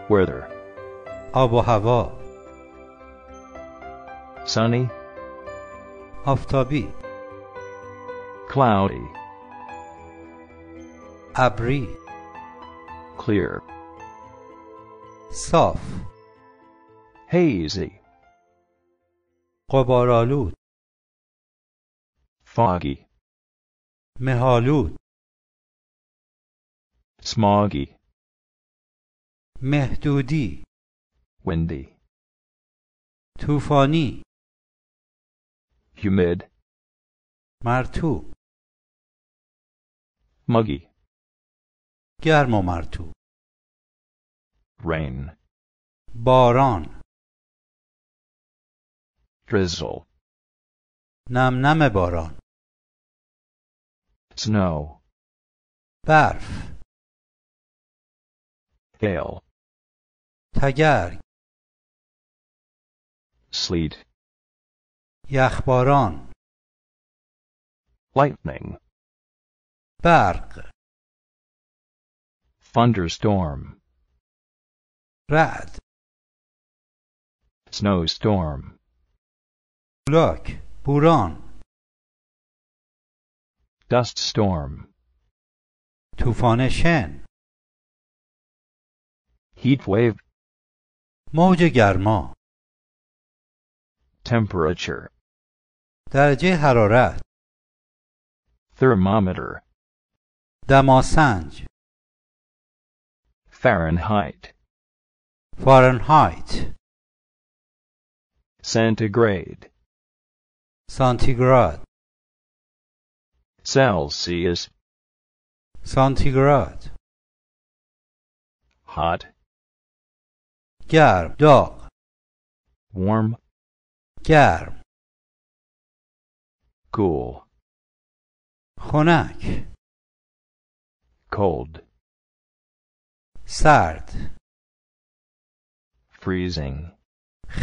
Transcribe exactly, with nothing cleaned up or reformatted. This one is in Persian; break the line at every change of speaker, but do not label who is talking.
Weather.
آب و هوا.
Sunny,
آفتابی.
cloudy,
ابری.
clear,
صاف.
hazy,
غبارآلود.
foggy,
مه‌آلود.
smoggy,
مهدودی.
windy,
طوفانی.
humid,
مرطوب.
muggy,
گرم و مرطوب.
rain,
باران.
drizzle,
نم نم باران.
snow,
برف.
hail,
تگرگ.
sleet,
یخباران.
lightning,
برق.
thunderstorm,
رعد.
snowstorm,
بلاک. بوران.
dust storm,
طوفان شن.
heat wave,
موج گرما.
temperature,
درجه حرارت.
thermometer,
دماسنج.
Fahrenheit,
فارنهایت.
centigrade,
سانتیگراد.
Celsius,
سانتیگراد.
hot,
گرم. داغ.
warm,
گرم.
cool,
خنک.
cold,
سرد.
freezing.